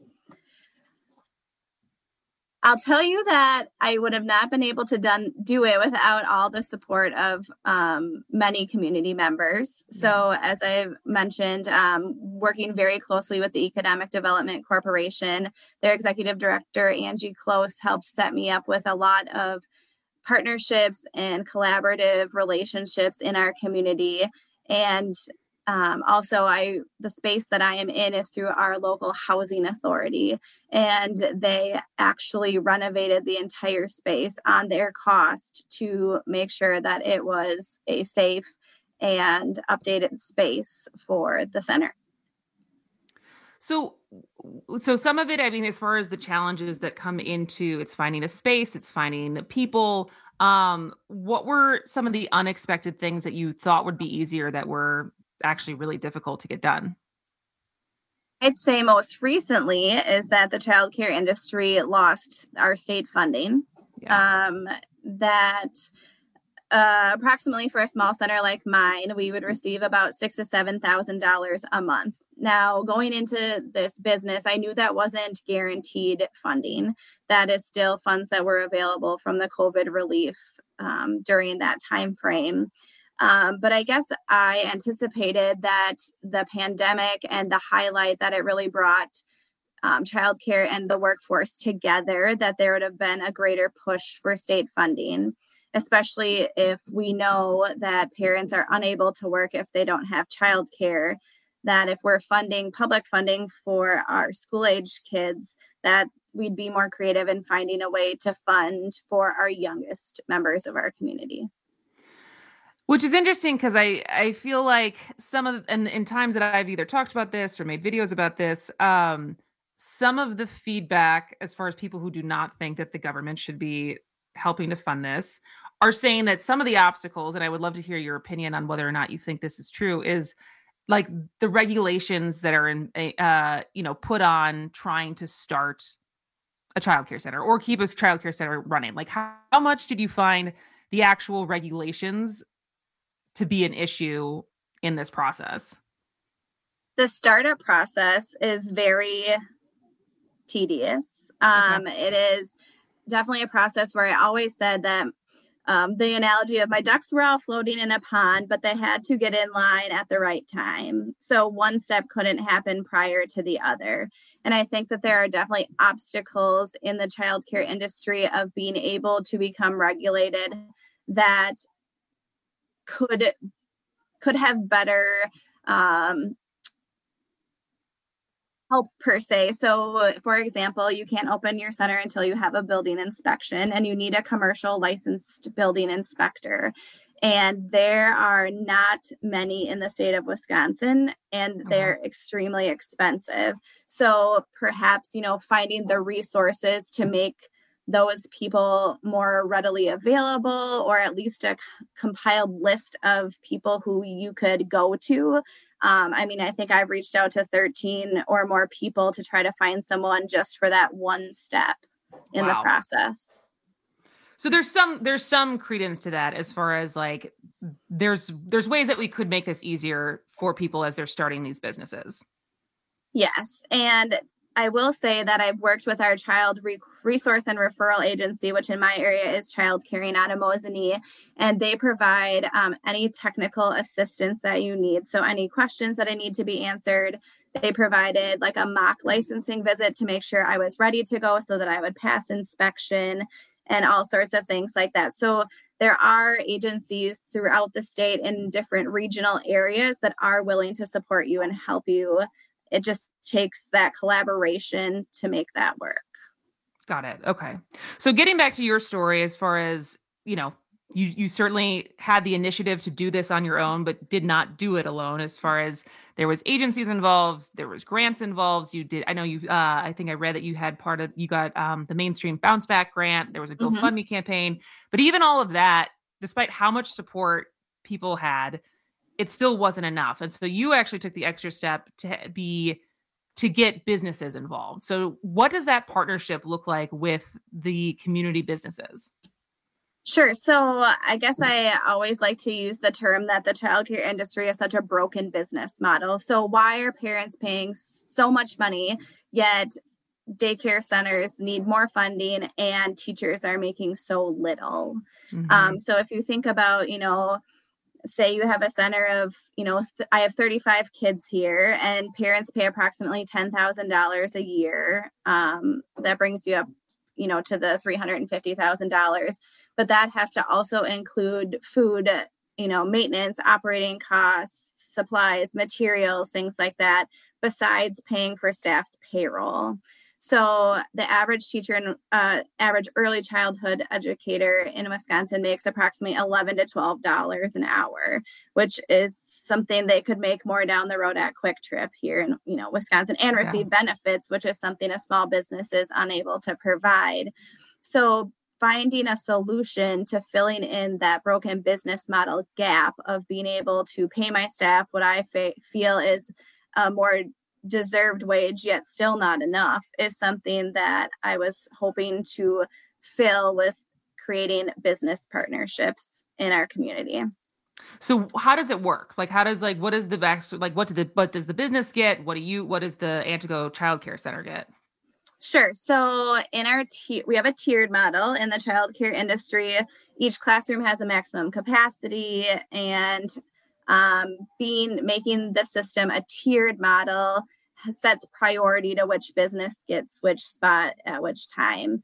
I'll tell you that I would have not been able to done, do it without all the support of um, many community members. Yeah. So as I've mentioned, um, working very closely with the Economic Development Corporation, their executive director, Angie Close, helped set me up with a lot of partnerships and collaborative relationships in our community. And Um, also, I the space that I am in is through our local housing authority, and they actually renovated the entire space on their cost to make sure that it was a safe and updated space for the center. So, so some of it, I mean, as far as the challenges that come into, it's finding a space, it's finding people. Um, what were some of the unexpected things that you thought would be easier that were actually really difficult to get done? I'd say most recently is that the childcare industry lost our state funding. Yeah. Um, that uh, approximately for a small center like mine, we would receive about six to seven thousand dollars a month. Now, going into this business, I knew that wasn't guaranteed funding. That is still funds that were available from the COVID relief um, during that time frame. Um, but I guess I anticipated that the pandemic and the highlight that it really brought um, childcare and the workforce together, that there would have been a greater push for state funding, especially if we know that parents are unable to work if they don't have childcare, that if we're funding public funding for our school age kids, that we'd be more creative in finding a way to fund for our youngest members of our community. Which is interesting because I, I feel like some of, and in times that I've either talked about this or made videos about this, um, some of the feedback as far as people who do not think that the government should be helping to fund this are saying that some of the obstacles, and I would love to hear your opinion on whether or not you think this is true, is like the regulations that are in, uh, you know, put on trying to start a childcare center or keep a childcare center running. Like how, how much did you find the actual regulations to be an issue in this process? The startup process is very tedious. Um, okay. It is definitely a process where I always said that um, the analogy of my ducks were all floating in a pond, but they had to get in line at the right time. So one step couldn't happen prior to the other. And I think that there are definitely obstacles in the childcare industry of being able to become regulated that could could have better um, help per se. So, for example, you can't open your center until you have a building inspection, and you need a commercial licensed building inspector. And there are not many in the state of Wisconsin, and they're mm-hmm. extremely expensive. So perhaps, you know, finding the resources to make those people more readily available, or at least a c- compiled list of people who you could go to. Um, I mean, I think I've reached out to thirteen or more people to try to find someone just for that one step in wow. the process. So there's some there's some credence to that as far as like there's there's ways that we could make this easier for people as they're starting these businesses. Yes, and I will say that I've worked with our child re- resource and referral agency, which in my area is Child Caring out of Mosinee, and they provide um, any technical assistance that you need. So any questions that I need to be answered, they provided like a mock licensing visit to make sure I was ready to go so that I would pass inspection and all sorts of things like that. So there are agencies throughout the state in different regional areas that are willing to support you and help you. It just takes that collaboration to make that work. Got it. Okay. So getting back to your story, as far as, you know, you, you certainly had the initiative to do this on your own, but did not do it alone. As far as there was agencies involved, there was grants involved. You did. I know you, uh, I think I read that you had part of, you got um, the Mainstream Bounce Back grant. There was a GoFundMe mm-hmm. campaign, but even all of that, despite how much support people had, it still wasn't enough. And so you actually took the extra step to be, to get businesses involved. So what does that partnership look like with the community businesses? Sure. So I guess I always like to use the term that the childcare industry is such a broken business model. So why are parents paying so much money, yet daycare centers need more funding and teachers are making so little? Mm-hmm. Um, so if you think about, you know, say you have a center of, you know, th- I have thirty-five kids here and parents pay approximately ten thousand dollars a year. Um, that brings you up, you know, to the three hundred fifty thousand dollars. But that has to also include food, you know, maintenance, operating costs, supplies, materials, things like that, besides paying for staff's payroll. So the average teacher and uh, average early childhood educator in Wisconsin makes approximately eleven to twelve dollars an hour, which is something they could make more down the road at Quick Trip here in, you know, Wisconsin, and receive yeah. benefits, which is something a small business is unable to provide. So finding a solution to filling in that broken business model gap of being able to pay my staff what I fe- feel is a more deserved wage, yet still not enough, is something that I was hoping to fill with creating business partnerships in our community. So how does it work? Like, how does like, what is the back, like, what do the, what does the business get? What do you, what does the Antigo Child Care Center get? Sure. So in our, t- we have a tiered model in the childcare industry. Each classroom has a maximum capacity, and um, being, making the system a tiered model sets priority to which business gets which spot at which time.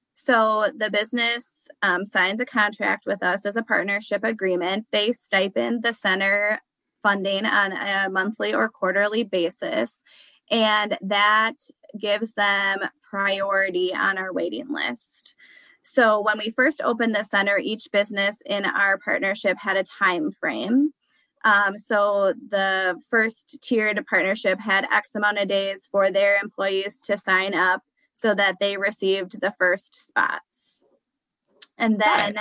So the business um, signs a contract with us as a partnership agreement. They stipend the center funding on a monthly or quarterly basis, and that gives them priority on our waiting list. So when we first opened the center, each business in our partnership had a time frame. Um, so the first tiered partnership had X amount of days for their employees to sign up so that they received the first spots. And then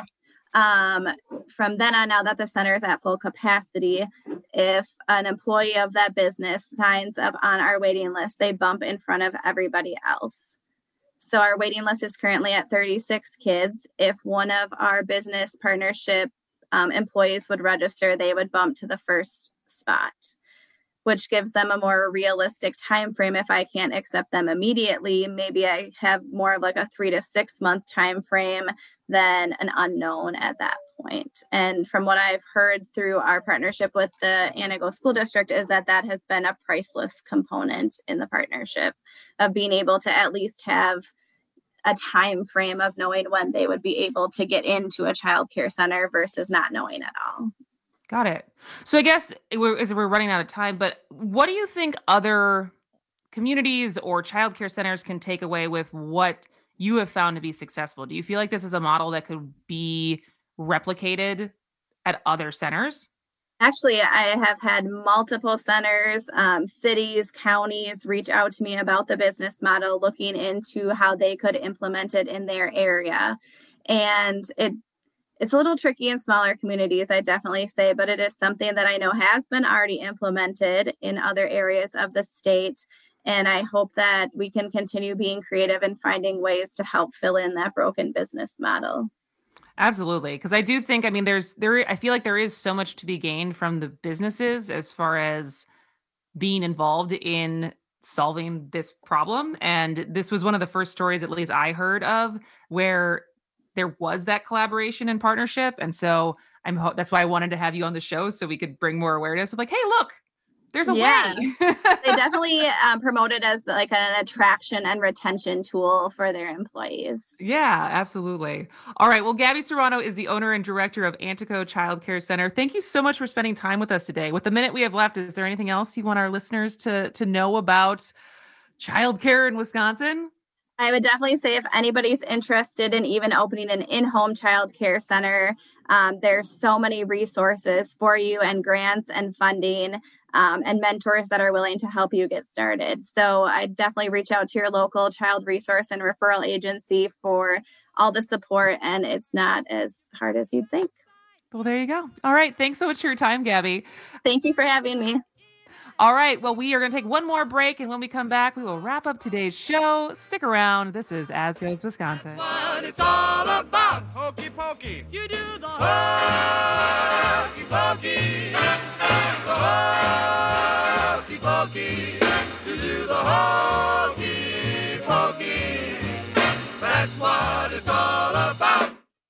um, from then on, now that the center is at full capacity, if an employee of that business signs up on our waiting list, they bump in front of everybody else. So our waiting list is currently at thirty-six kids. If one of our business partnership um, employees would register, they would bump to the first spot, which gives them a more realistic time frame. If I can't accept them immediately, maybe I have more of like a three to six month time frame than an unknown at that point. And from what I've heard through our partnership with the Antigo School District is that that has been a priceless component in the partnership of being able to at least have a time frame of knowing when they would be able to get into a child care center versus not knowing at all. Got it. So I guess we're, as we're running out of time, but what do you think other communities or childcare centers can take away with what you have found to be successful? Do you feel like this is a model that could be replicated at other centers? Actually, I have had multiple centers, um, cities, counties reach out to me about the business model, looking into how they could implement it in their area. And it It's a little tricky in smaller communities, I definitely say, but it is something that I know has been already implemented in other areas of the state. And I hope that we can continue being creative and finding ways to help fill in that broken business model. Absolutely. Because I do think, I mean, there's there, I feel like there is so much to be gained from the businesses as far as being involved in solving this problem. And this was one of the first stories, at least I heard of, where there was that collaboration and partnership. And so I'm ho- that's why I wanted to have you on the show so we could bring more awareness of like, hey, look, there's a yeah. way. They definitely um, promote it as like an attraction and retention tool for their employees. Yeah, absolutely. All right. Well, Gabby Serrano is the owner and director of Antigo Child Care Center. Thank you so much for spending time with us today. With the minute we have left, is there anything else you want our listeners to, to know about childcare in Wisconsin? I would definitely say if anybody's interested in even opening an in-home child care center, um, there's so many resources for you and grants and funding um, and mentors that are willing to help you get started. So I definitely reach out to your local child resource and referral agency for all the support, and it's not as hard as you'd think. Well, there you go. All right. Thanks so much for your time, Gabby. Thank you for having me. All right. Well, we are going to take one more break, and when we come back, we will wrap up today's show. Stick around. This is As Goes Wisconsin. What it's all about. Hokey pokey. You do the hokey pokey. The hokey pokey. You do the hokey pokey. That's what it's all about.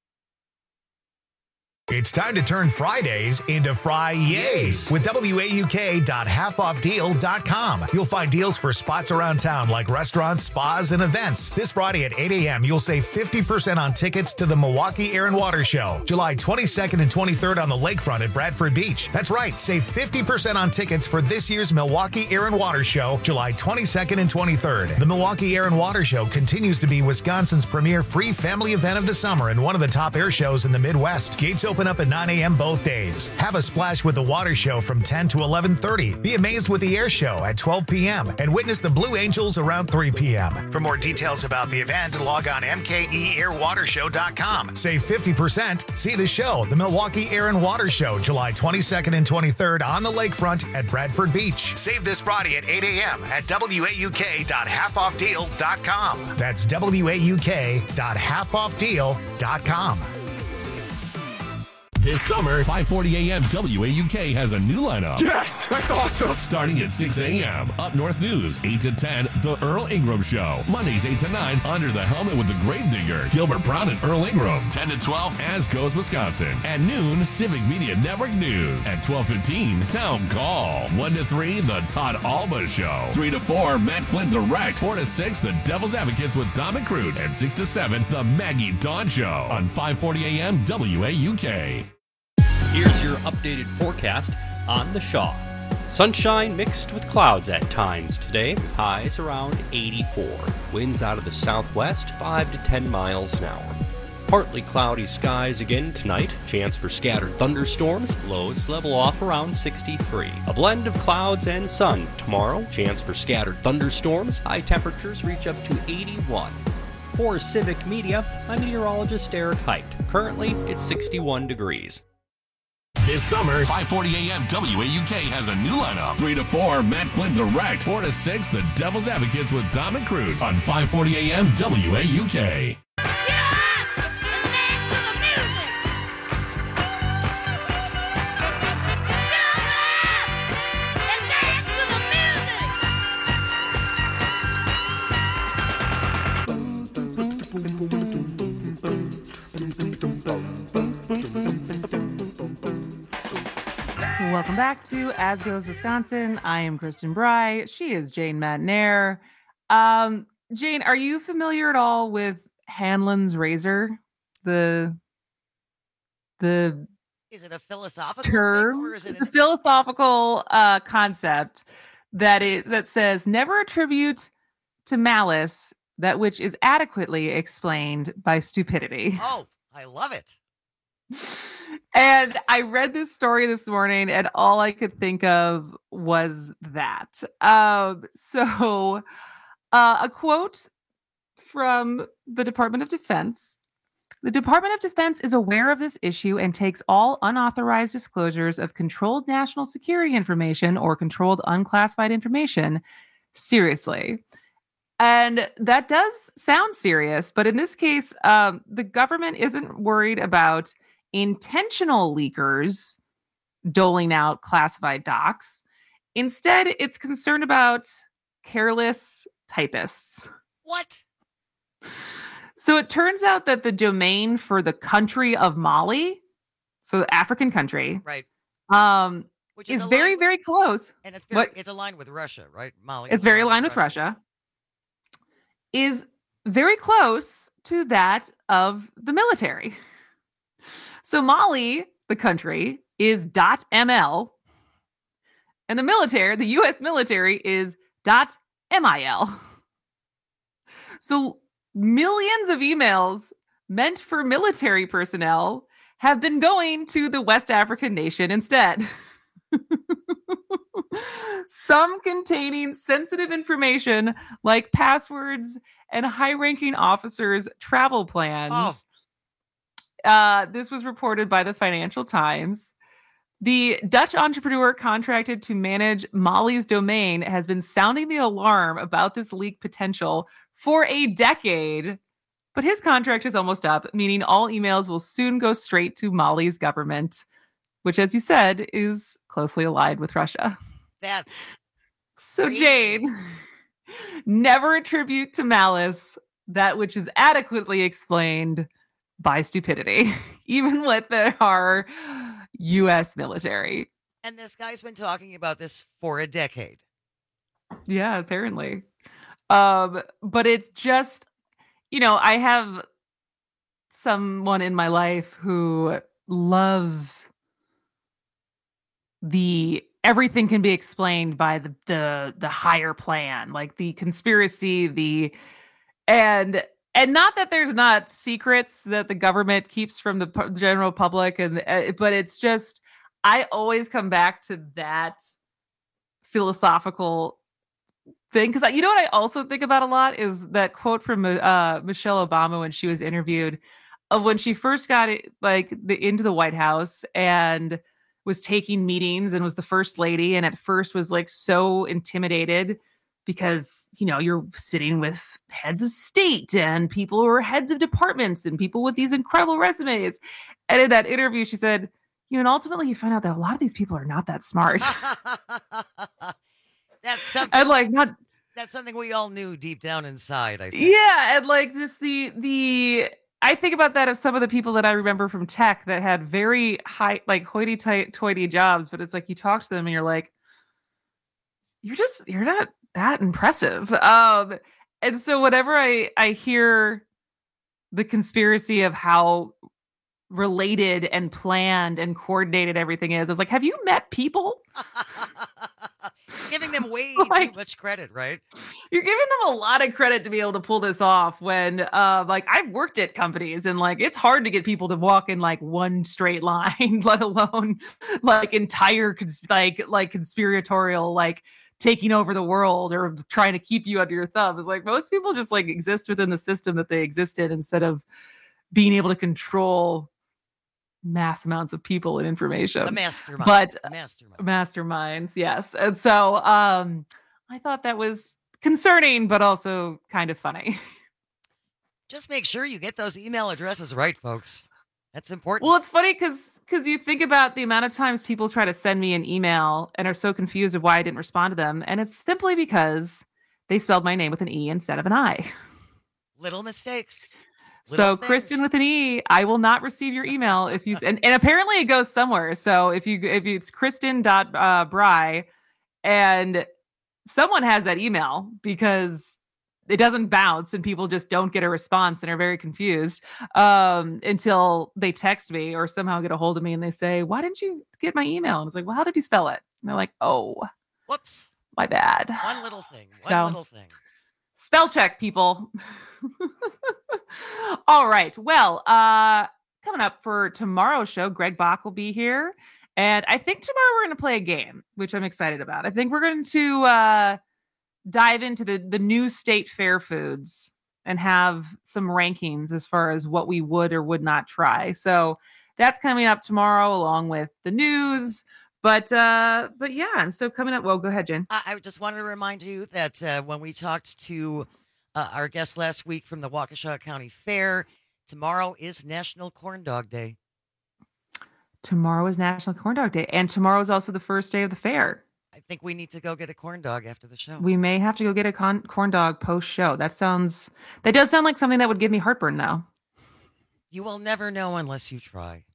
It's time to turn Fridays into Fri-Yays with W A U K dot half off deal dot com. You'll find deals for spots around town like restaurants, spas, and events. This Friday at eight a.m., you'll save fifty percent on tickets to the Milwaukee Air and Water Show, July twenty-second and twenty-third on the lakefront at Bradford Beach. That's right, save fifty percent on tickets for this year's Milwaukee Air and Water Show, July twenty-second and twenty-third. The Milwaukee Air and Water Show continues to be Wisconsin's premier free family event of the summer and one of the top air shows in the Midwest. Gates open open up at nine a.m. both days. Have a splash with the water show from ten to eleven thirty. Be amazed with the air show at twelve p.m. and witness the Blue Angels around three p.m. For more details about the event, log on m k e air water show dot com. Save fifty percent. See the show, the Milwaukee Air and Water Show, July twenty-second and twenty-third on the lakefront at Bradford Beach. Save this Friday at eight a.m. at w a u k dot half off deal dot com. That's w a u k dot half off deal dot com. This summer, five forty a.m. W A U K has a new lineup. Yes, that's awesome. Starting at six a.m. Up North News, eight to ten, The Earl Ingram Show. Mondays, eight to nine, Under the Helmet with the Gravedigger, Gilbert Brown and Earl Ingram. ten to twelve, As Goes Wisconsin. At noon, Civic Media Network News. At twelve fifteen, Town Call. one to three, The Todd Alba Show. three to four, Matt Flynn Direct. four to six, The Devil's Advocates with Dom McCroot. And six to seven, The Maggie Dawn Show. On five forty a.m. W A U K. Here's your updated forecast on the Shaw. Sunshine mixed with clouds at times today, with highs around eighty-four. Winds out of the southwest, five to ten miles an hour. Partly cloudy skies again tonight. Chance for scattered thunderstorms. Lows level off around sixty-three. A blend of clouds and sun tomorrow. Chance for scattered thunderstorms. High temperatures reach up to eighty-one. For Civic Media, I'm meteorologist Eric Height. Currently, it's sixty-one degrees. This summer, five forty a.m. W A U K has a new lineup. three to four, Matt Flynn Direct. four to six, The Devil's Advocates with Dom McCroot. On five forty a.m. W A U K. Welcome back to As Goes Wisconsin. I am Kristen Bry. She is Jane Matnair. Um, Jane, are you familiar at all with Hanlon's razor? The the is it a philosophical term? thing or is it It's an- a philosophical uh, concept that is that says never attribute to malice that which is adequately explained by stupidity. Oh, I love it. And I read this story this morning, and all I could think of was that. Um, so, uh, a quote from the Department of Defense. The Department of Defense is aware of this issue and takes all unauthorized disclosures of controlled national security information or controlled unclassified information seriously. And that does sound serious, but in this case, um, the government isn't worried about intentional leakers doling out classified docs. Instead, it's concerned about careless typists. What? So it turns out that the domain for the country of Mali, so the African country, right, um, Which is, is very, aligned- very close. And it's very, What? it's aligned with Russia, right? Mali. It's is very aligned with Russia. Is very close to that of the military. So Mali, the country, is .ml, and the military, the U S military, is .mil. So millions of emails meant for military personnel have been going to the West African nation instead. Some containing sensitive information like passwords and high-ranking officers' travel plans. Oh. Uh, this was reported by the Financial Times. The Dutch entrepreneur contracted to manage Mali's domain has been sounding the alarm about this leak potential for a decade, but his contract is almost up, meaning all emails will soon go straight to Mali's government, which, as you said, is closely allied with Russia. That's so, crazy. Jane, never attribute to malice that which is adequately explained by stupidity, even with the, our U S military. And this guy's been talking about this for a decade. Yeah, apparently. Um, but it's just, you know, I have someone in my life who loves the everything can be explained by the the the higher plan, like the conspiracy, the and and not that there's not secrets that the government keeps from the pu- general public, and uh, but it's just I always come back to that philosophical thing because you know what I also think about a lot is that quote from uh, Michelle Obama when she was interviewed of when she first got it, like the, into the White House and was taking meetings and was the first lady, and at first was like so intimidated. Because, you know, you're sitting with heads of state and people who are heads of departments and people with these incredible resumes. And in that interview, she said, you know, and ultimately you find out that a lot of these people are not that smart. That's something. And like not. That's something we all knew deep down inside, I think. Yeah. And like just the, the, I think about that of some of the people that I remember from tech that had very high, like hoity-toity jobs. But it's like you talk to them and you're like, you're just, you're not that impressive. Um, and so whenever I, I hear the conspiracy of how related and planned and coordinated everything is, it's like, have you met people? Giving them way like, too much credit, right? You're giving them a lot of credit to be able to pull this off when, uh, like, I've worked at companies and, like, it's hard to get people to walk in, like, one straight line, let alone, like, entire, cons- like, like, conspiratorial, like, taking over the world or trying to keep you under your thumb. It's like most people just like exist within the system that they exist in instead of being able to control mass amounts of people and information. The mastermind. But the mastermind. Masterminds, yes. And so um, I thought that was concerning, but also kind of funny. Just make sure you get those email addresses right, folks. That's important. Well, it's funny because because you think about the amount of times people try to send me an email and are so confused of why I didn't respond to them. And it's simply because they spelled my name with an E instead of an I. Little mistakes. Little so things. Kristen with an E, I will not receive your email if you and, and apparently it goes somewhere. So if you if you, it's Kristen dot Bry and someone has that email because it doesn't bounce and people just don't get a response and are very confused um, until they text me or somehow get a hold of me and they say, why didn't you get my email? And it's like, well, how did you spell it? And they're like, oh, whoops, my bad. One little thing. One so, little thing. Spell check, people. All right. Well, uh, coming up for tomorrow's show, Greg Bach will be here. And I think tomorrow we're going to play a game, which I'm excited about. I think we're going to, uh, dive into the, the new state fair foods and have some rankings as far as what we would or would not try. So that's coming up tomorrow along with the news. But uh, but yeah, and so coming up, well, go ahead, Jen. I, I just wanted to remind you that uh, when we talked to uh, our guest last week from the Waukesha County Fair, tomorrow is National Corn Dog Day. Tomorrow is National Corn Dog Day. And tomorrow is also the first day of the fair. I think we need to go get a corn dog after the show. We may have to go get a con- corn dog post show. That sounds, that does sound like something that would give me heartburn, though. You will never know unless you try.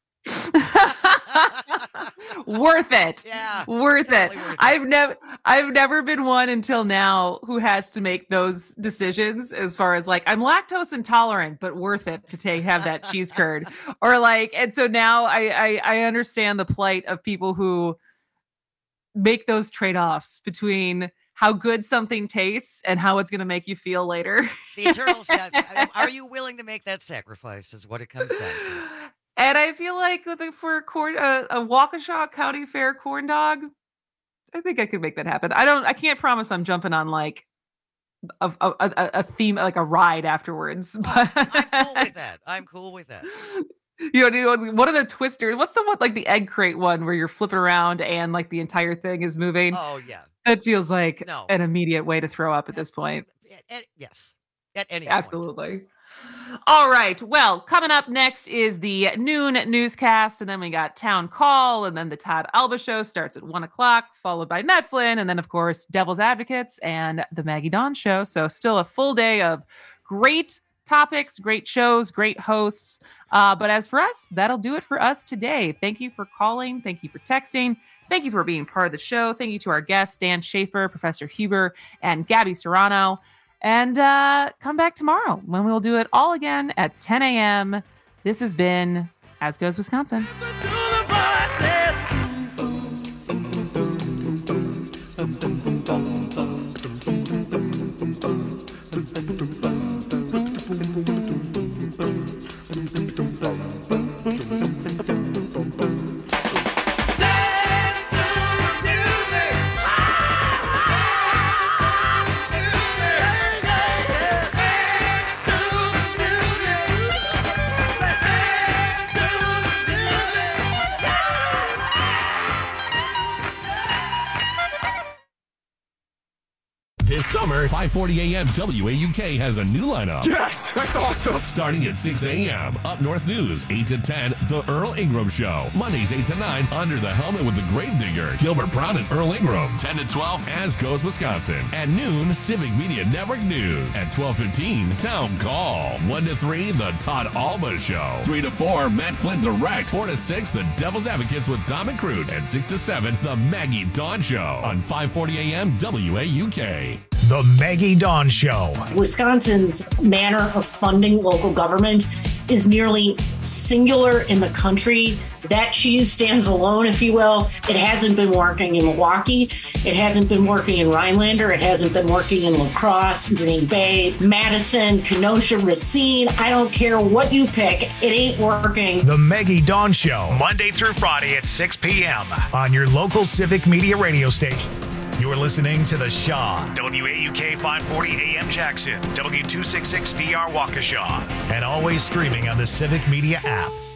Worth it. Yeah. Worth, totally it. worth it. I've never, I've never been one until now who has to make those decisions as far as like, I'm lactose intolerant, but worth it to take, have that cheese curd or like, and so now I, I, I understand the plight of people who make those trade-offs between how good something tastes and how it's going to make you feel later. The Eternals, yeah, are you willing to make that sacrifice is what it comes down to. And I feel like with a, for a, corn, a, a Waukesha County Fair corn dog, I think I could make that happen. I don't, I can't promise I'm jumping on like a, a, a, a theme, like a ride afterwards. But I'm cool with that. I'm cool with that. You know, you know, what are the twisters? What's the one like the egg crate one where you're flipping around and like the entire thing is moving? Oh yeah, that feels like no. an immediate way to throw up at this point. At, at, yes, at any absolutely. Point. All right. Well, coming up next is the noon newscast, and then we got Town Call, and then the Todd Alba Show starts at one o'clock, followed by Matt Flynn, and then of course Devil's Advocates and the Maggie Dawn Show. So still a full day of great topics, great shows, great hosts. Uh, but as for us, that'll do it for us today. Thank you for calling. Thank you for texting. Thank you for being part of the show. Thank you to our guests, Dan Schaefer, Professor Huber, and Gabby Serrano. And uh, come back tomorrow when we'll do it all again at ten a.m. This has been As Goes Wisconsin. Boom, boom, boom. This summer, five forty a.m. W A U K has a new lineup. Yes, that's awesome. Starting at six a.m. Up North News, eight to ten, The Earl Ingram Show. Mondays, eight to nine, Under the Helmet with the Gravedigger, Gilbert Brown and Earl Ingram. ten to twelve, As Goes Wisconsin. At noon, Civic Media Network News. At twelve fifteen, Town Call. one to three, The Todd Alba Show. three to four, Matt Flynn Direct. four to six, The Devil's Advocates with Dom and Crute. And six to seven, The Maggie Dawn Show. On five forty a.m. W A U K. The Maggie Dawn Show. Wisconsin's manner of funding local government is nearly singular in the country. That cheese stands alone, if you will. It hasn't been working in Milwaukee. It hasn't been working in Rhinelander. It hasn't been working in La Crosse, Green Bay, Madison, Kenosha, Racine. I don't care what you pick. It ain't working. The Maggie Dawn Show, Monday through Friday at six p.m. on your local Civic Media radio station. You're listening to The Shaw, W A U K five forty A M Jackson, W two sixty-six D R Waukesha, and always streaming on the Civic Media app.